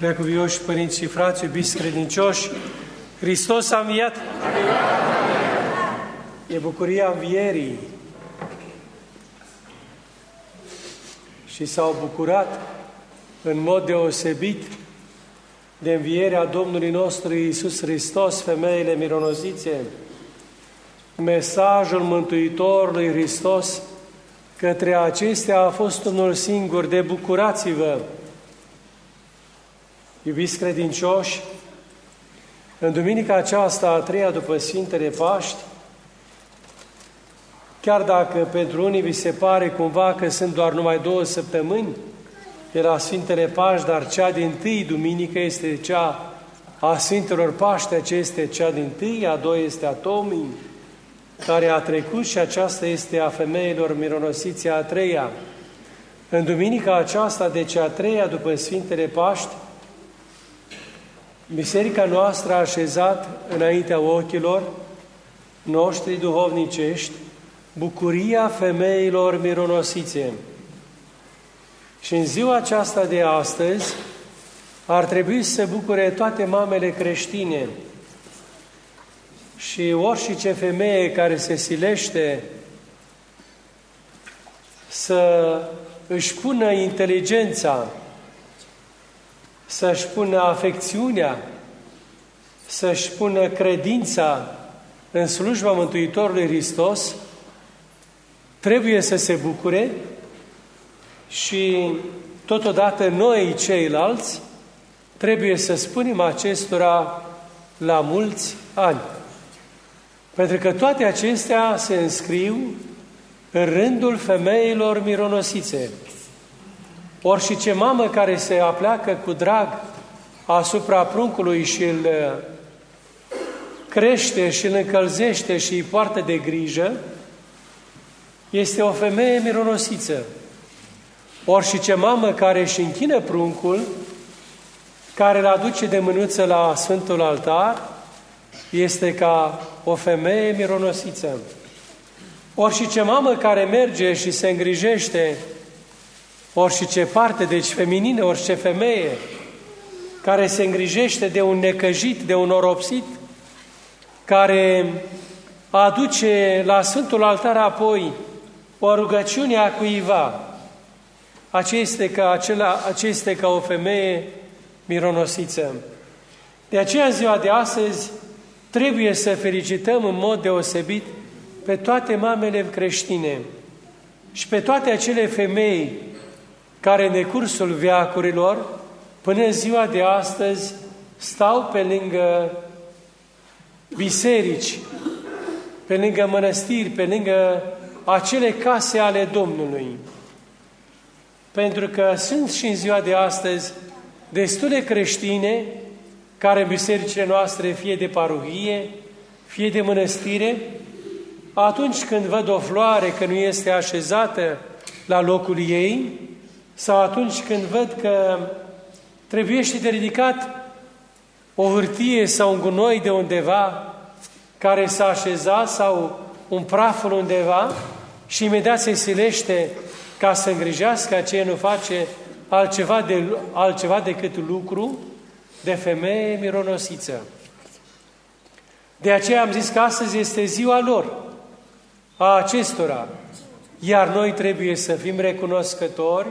Preacuvioși părinți și frați, iubiți credincioși, Hristos a înviat! E bucuria învierii. Și s-au bucurat în mod deosebit de învierea Domnului nostru Iisus Hristos, femeile mironosițe. Mesajul Mântuitorului Hristos către acestea a fost unul singur: de bucurați-vă! Iubiți credincioși, în duminica aceasta, a treia după Sfintele Paști, chiar dacă pentru unii vi se pare cumva că sunt doar numai 2 săptămâni de la Sfintele Paști, dar cea dintâi duminică este cea a Sfintelor Paști, aceea este cea dintâi, a doua este a Tomii, care a trecut, și aceasta este a femeilor mironosițe, a treia. În duminica aceasta, deci a treia după Sfintele Paști, Biserica noastră a așezat înaintea ochilor noștri duhovnicești bucuria femeilor mironosițe. Și în ziua aceasta de astăzi ar trebui să se bucure toate mamele creștine și orice femeie care se silește să își pună inteligența, să-și pună afecțiunea, să-și pună credința în slujba Mântuitorului Hristos, trebuie să se bucure și totodată noi ceilalți trebuie să spunem acestora la mulți ani. Pentru că toate acestea se înscriu în rândul femeilor mironosițe. Orice mamă care se apleacă cu drag asupra pruncului și îl crește și îl încălzește și îi poartă de grijă, este o femeie mironosiță. Orice mamă care își închină pruncul, care îl aduce de mânuță la Sfântul Altar, este ca o femeie mironosiță. Orice mamă care merge și se îngrijește, orice parte, deci feminină, orice femeie care se îngrijește de un necăjit, de un oropsit, care aduce la Sfântul Altar apoi o rugăciune a cuiva, aceea este ca o femeie mironosiță. De aceea, ziua de astăzi, trebuie să felicităm în mod deosebit pe toate mamele creștine și pe toate acele femei care în decursul veacurilor, până în ziua de astăzi, stau pe lângă biserici, pe lângă mănăstiri, pe lângă acele case ale Domnului. Pentru că sunt și în ziua de astăzi destule creștine care în bisericile noastre, fie de parohie, fie de mănăstire, atunci când văd o floare că nu este așezată la locul ei, sau atunci când văd că trebuie și de ridicat o hârtie sau un gunoi de undeva care s-a așezat sau un praful undeva și imediat se silește ca să îngrijească, aceea nu face altceva decât lucru de femeie mironosiță. De aceea am zis că astăzi este ziua lor, a acestora, iar noi trebuie să fim recunoscători,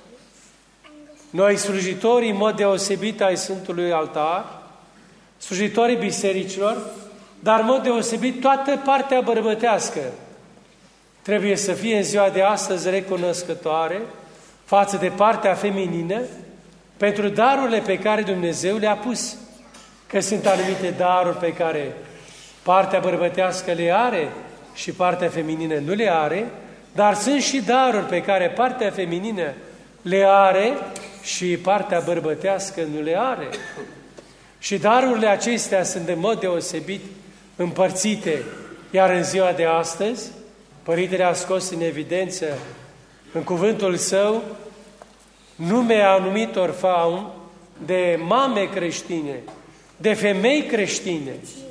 noi slujitorii în mod deosebit ai Sfântului Altar, slujitorii bisericilor, dar în mod deosebit toată partea bărbătească trebuie să fie în ziua de astăzi recunoscătoare față de partea feminină pentru darurile pe care Dumnezeu le-a pus. Că sunt anumite daruri pe care partea bărbătească le are și partea feminină nu le are, dar sunt și daruri pe care partea feminină le are și partea bărbătească nu le are. Și darurile acestea sunt în mod deosebit împărțite, iar în ziua de astăzi, Părintele a scos în evidență în cuvântul său nume anumitor fauni de mame creștine, de femei creștine.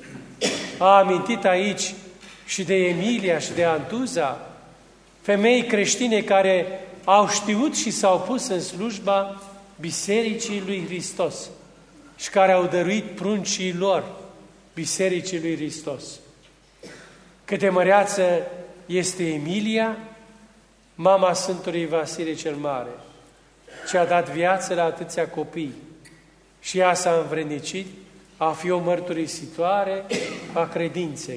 A amintit aici și de Emilia și de Antuza, femei creștine care au știut și s-au pus în slujba Bisericii lui Hristos și care au dăruit pruncii lor Bisericii lui Hristos. Cât de măreață este Emilia, mama Sfântului Vasile cel Mare, ce a dat viață la atâția copii și ea s-a învrednicit a fi o mărturisitoare a credinței.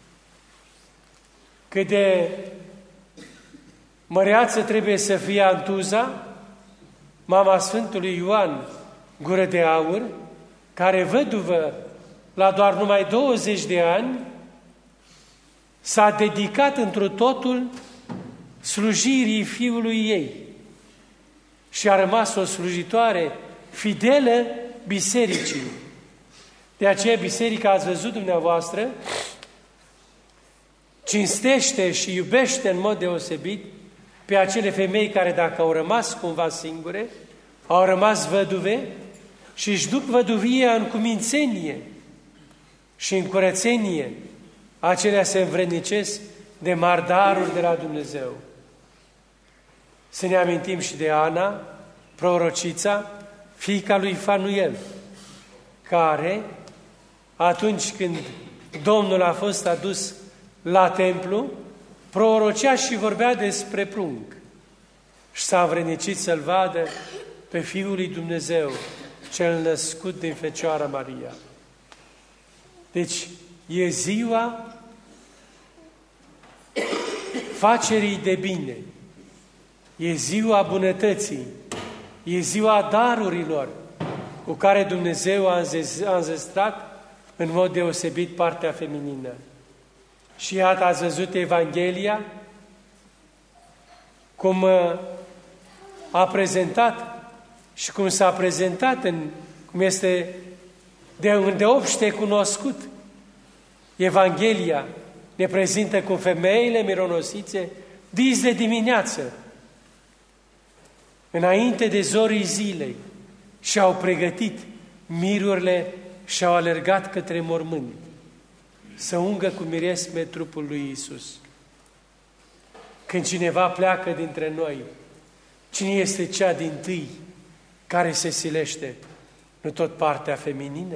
Cât de măreață trebuie să fie Antuza, mama Sfântului Ioan Gură de Aur, care văduvă la doar numai 20 de ani, s-a dedicat întru totul slujirii fiului ei și a rămas o slujitoare fidelă bisericii. De aceea biserica, ați văzut dumneavoastră, cinstește și iubește în mod deosebit pe acele femei care, dacă au rămas cumva singure, au rămas văduve și își duc văduvia în cumințenie și în curățenie, acelea se învrednicesc de mari daruri de la Dumnezeu. Să ne amintim și de Ana, prorocița, fiica lui Fanuel, care, atunci când Domnul a fost adus la templu, prorocea și vorbea despre prunc. Și s-a învrednicit să-L vadă pe Fiul lui Dumnezeu, cel născut din Fecioara Maria. Deci, e ziua facerii de bine, e ziua bunătății, e ziua darurilor cu care Dumnezeu a înzestrat în mod deosebit partea feminină. Și iată, ați văzut Evanghelia, cum a prezentat și cum s-a prezentat, cum este de obște cunoscut. Evanghelia ne prezintă cum femeile mironosițe, dis de dimineață, înainte de zorii zilei, și-au pregătit mirurile și au alergat către mormânt să ungă cu miresme trupul lui Iisus. Când cineva pleacă dintre noi, cine este cea dintâi care se silește? Nu tot partea feminină?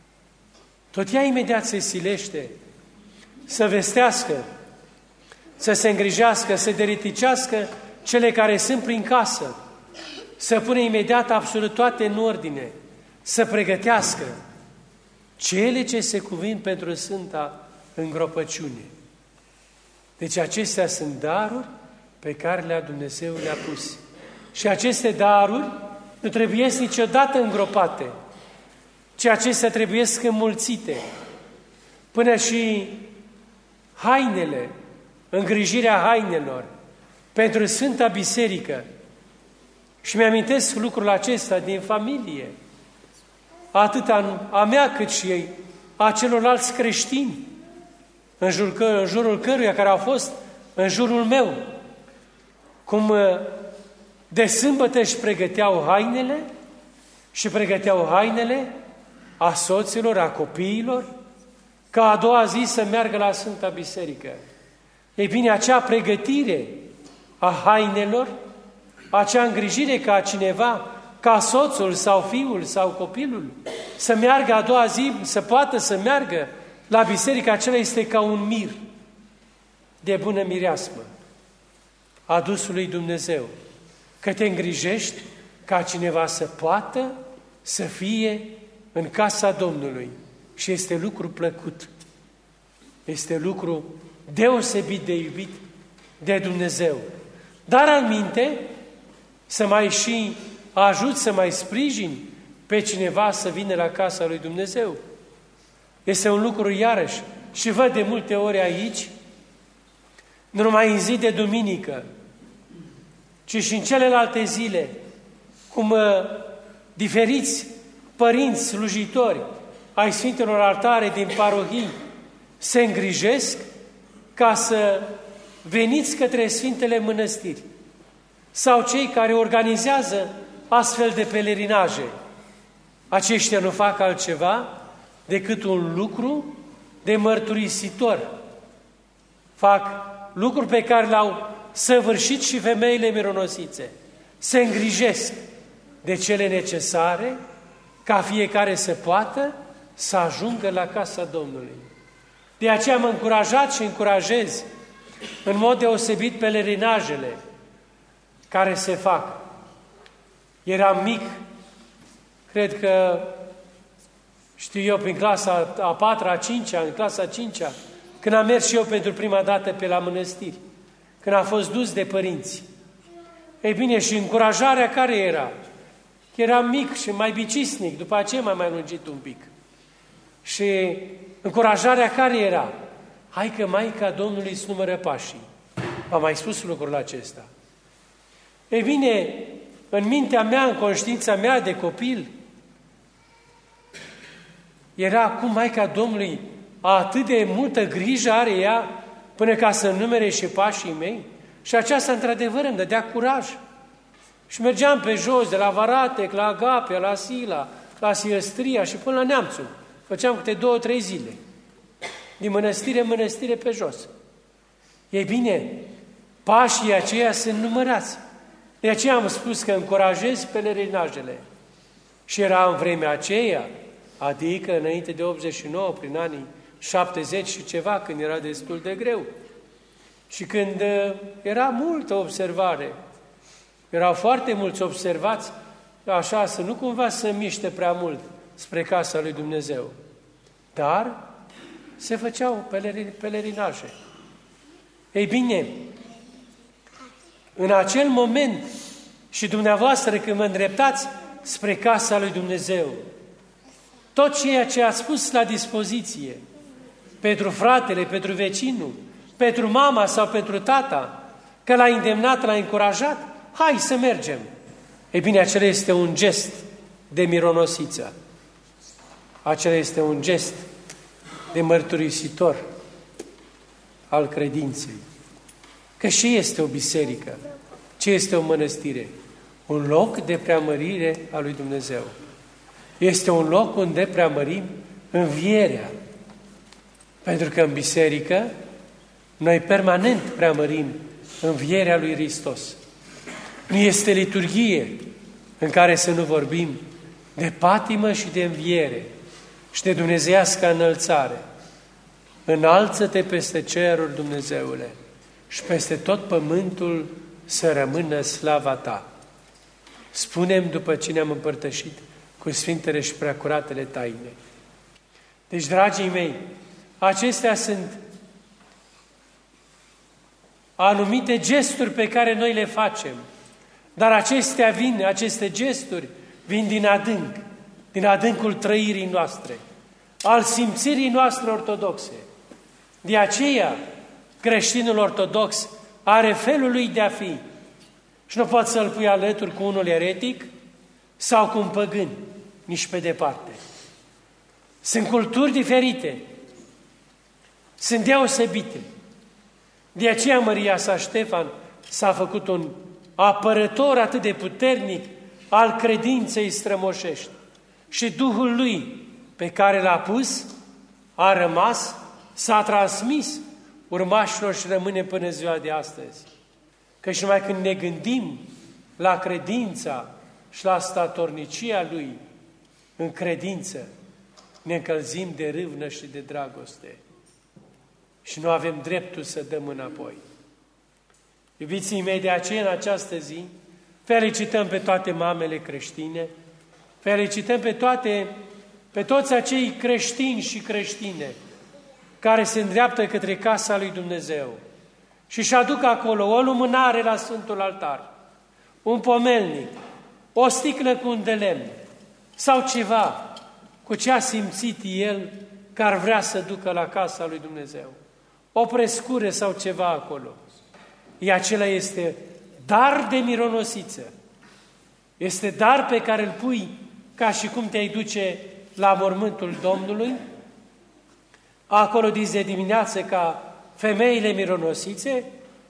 Tot ea imediat se silește să vestească, să se îngrijească, să deriticească cele care sunt prin casă, să pune imediat absolut toate în ordine, să pregătească cele ce se cuvin pentru Sfânta Îngropăciune. Deci acestea sunt daruri pe care Dumnezeu le-a pus. Și aceste daruri nu trebuie niciodată îngropate, ci acestea trebuie înmulțite. Până și hainele, îngrijirea hainelor pentru Sfânta Biserică. Și mi-amintesc lucrul acesta din familie, atât a mea cât și a celorlalți creștini, în jurul căruia care au fost în jurul meu, cum de sâmbătă își pregăteau hainele și pregăteau hainele a soților, a copiilor, ca a doua zi să meargă la Sfânta Biserică. Ei bine, acea pregătire a hainelor, acea îngrijire ca cineva, ca soțul sau fiul sau copilul, să meargă a doua zi, să poată să meargă la biserică, acela este ca un mir de bună mireasmă adus lui Dumnezeu, că te îngrijești ca cineva să poată să fie în casa Domnului. Și este lucru plăcut, este lucru deosebit de iubit de Dumnezeu. Dar alminte, să mai și ajut, să mai sprijin pe cineva să vină la casa lui Dumnezeu. Este un lucru iarăși, și văd de multe ori aici, nu numai în zi de duminică, ci și în celelalte zile, cum diferiți părinți slujitori ai Sfintelor Altare din parohii se îngrijesc ca să veniți către Sfintele Mănăstiri, sau cei care organizează astfel de pelerinaje. Aceștia nu fac altceva decât un lucru de mărturisitor. Fac lucruri pe care le-au săvârșit și femeile mironosițe. Se îngrijesc de cele necesare, ca fiecare să poată să ajungă la casa Domnului. De aceea am încurajat și încurajez în mod deosebit pelerinajele care se fac. Eram mic, cred că, știu eu, prin clasa a 4-a, a 5-a, în clasa a 5-a, când am mers și eu pentru prima dată pe la mănăstiri, când am fost dus de părinți. Ei bine, și încurajarea care era? Eram mic și mai bicisnic, după aceea m-am mai lungit un pic. Și încurajarea care era? Hai că Maica Domnului îți numără pașii. V-am mai spus lucrul acesta. Ei bine, în mintea mea, în conștiința mea de copil, era acum Maica Domnului atât de multă grijă are ea până ca să numere și pașii mei? Și aceasta, într-adevăr, îmi dădea curaj. Și mergeam pe jos, de la Varatec, la Agapea, la Sila, la Silăstria și până la Neamțul. Făceam câte 2-3 zile. Din mănăstire în mănăstire pe jos. Ei bine, pașii aceia sunt numărați. De aceea am spus că încurajez pelerinajele. Și era în vremea aceea, adică înainte de 89, prin anii 70 și ceva, când era destul de greu. Și când era multă observare, erau foarte mulți observați, așa, să nu cumva să miște prea mult spre casa lui Dumnezeu. Dar se făceau pelerinaje. Ei bine, în acel moment și dumneavoastră când vă îndreptați spre casa lui Dumnezeu, tot ceea ce ați pus la dispoziție pentru fratele, pentru vecinul, pentru mama sau pentru tata, că l-a îndemnat, l-a încurajat, hai să mergem. Ei bine, acela este un gest de mironosiță. Acela este un gest de mărturisitor al credinței. Că și este o biserică, ce este o mănăstire? Un loc de preamărire a lui Dumnezeu. Este un loc unde preamărim învierea. Pentru că în biserică noi permanent preamărim învierea lui Hristos. Nu este liturghie în care să nu vorbim de patimă și de înviere și de dumnezeiască înălțare. Înalță-te peste cerul, Dumnezeule, și peste tot pământul să rămână slava ta. Spunem după ce ne-am împărtășit cu Sfintele și Preacuratele taine. Deci, dragii mei, acestea sunt anumite gesturi pe care noi le facem, dar aceste gesturi vin din adâncul trăirii noastre, al simțirii noastre ortodoxe. De aceea, creștinul ortodox are felul lui de a fi și nu poți să-l pui alături cu unul eretic sau cu un păgân, nici pe departe. Sunt culturi diferite, sunt deosebite. De aceea Maria sa Ștefan s-a făcut un apărător atât de puternic al credinței strămoșești. Și Duhul lui pe care l-a pus a rămas, s-a transmis urmașilor și rămâne până ziua de astăzi. Că și numai când ne gândim la credința și la statornicia lui în credință, ne încălzim de râvnă și de dragoste. Și nu avem dreptul să dăm înapoi. Iubiții mei, de aceea în această zi felicităm pe toate mamele creștine, felicităm pe toți acei creștini și creștine care se îndreaptă către casa lui Dumnezeu și își aduc acolo o lumânare la Sfântul Altar, un pomelnic, o sticlă cu un de lemn sau ceva cu ce a simțit el că ar vrea să ducă la casa lui Dumnezeu. O prescură sau ceva acolo. Acela este dar de mironosiță. Este dar pe care îl pui ca și cum te-ai duce la mormântul Domnului. Acolo dizi de dimineață ca femeile mironosițe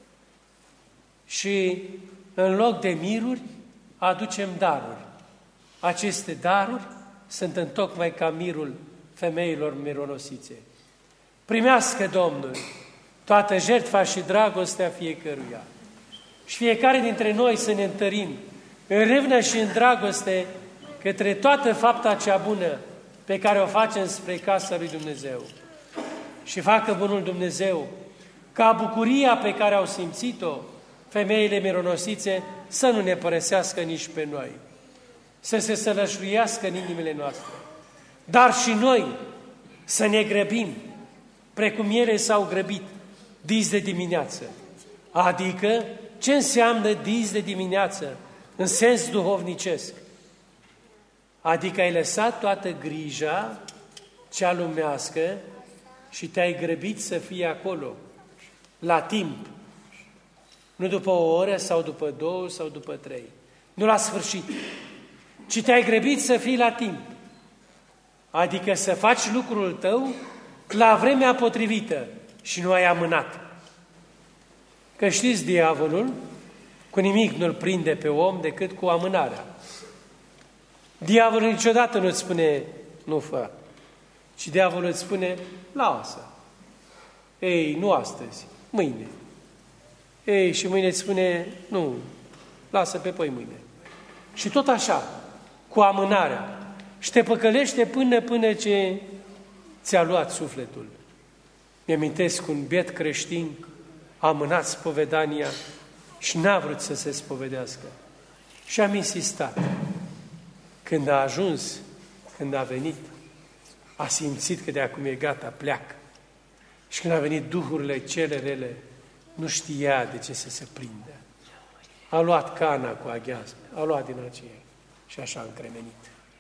și în loc de miruri aducem daruri. Aceste daruri sunt întocmai ca mirul femeilor mironosițe. Primească Domnul toată jertfa și dragostea fiecăruia. Și fiecare dintre noi să ne întărim în râvnă și în dragoste către toată fapta cea bună pe care o facem spre casa lui Dumnezeu. Și facă bunul Dumnezeu ca bucuria pe care au simțit-o femeile mironosițe să nu ne părăsească nici pe noi, să se sălășluiască în inimile noastre, dar și noi să ne grăbim, precum ele s-au grăbit dis de dimineață. Adică, ce înseamnă dis de dimineață în sens duhovnicesc? Adică ai lăsat toată grija cea lumească și te-ai grăbit să fii acolo, la timp. Nu după o oră sau după 2 sau după 3. Nu la sfârșit. Ci te-ai grăbit să fii la timp. Adică să faci lucrul tău la vremea potrivită și nu ai amânat. Că știți, diavolul cu nimic nu-l prinde pe om decât cu amânarea. Diavolul niciodată nu-ți spune, nu fă, ci diavolul îți spune, lasă. Ei, nu astăzi, mâine. Ei, și mâine îți spune, nu, lasă pe păi mâine. Și tot așa, cu amânarea. Și te păcălește până ce ți-a luat sufletul. Mi-amintesc un biet creștin, a amânat spovedania și n-a vrut să se spovedească. Și am insistat. Când a ajuns, când a venit, a simțit că de acum e gata, pleacă. Și când a venit duhurile cele rele, nu știa de ce să se prindă. A luat cana cu aghiazme, a luat din aceea și așa a încremenit.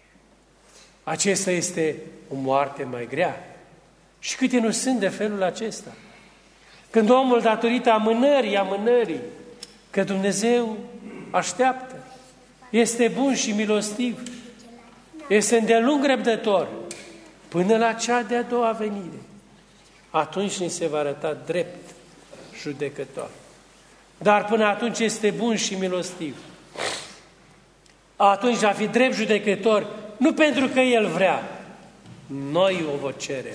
Acesta este o moarte mai grea. Și câte nu sunt de felul acesta? Când omul, datorită amânării, că Dumnezeu așteaptă, este bun și milostiv, este îndelung răbdător, până la cea de-a doua venire, atunci ni se va arăta drept judecător. Dar până atunci este bun și milostiv. Atunci va fi drept judecător, nu pentru că El vrea, noi o vă cerem.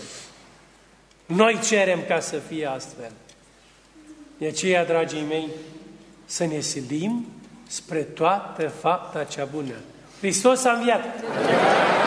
Noi cerem ca să fie astfel. De aceea, dragii mei, să ne silim spre toată fapta cea bună. Hristos a înviat!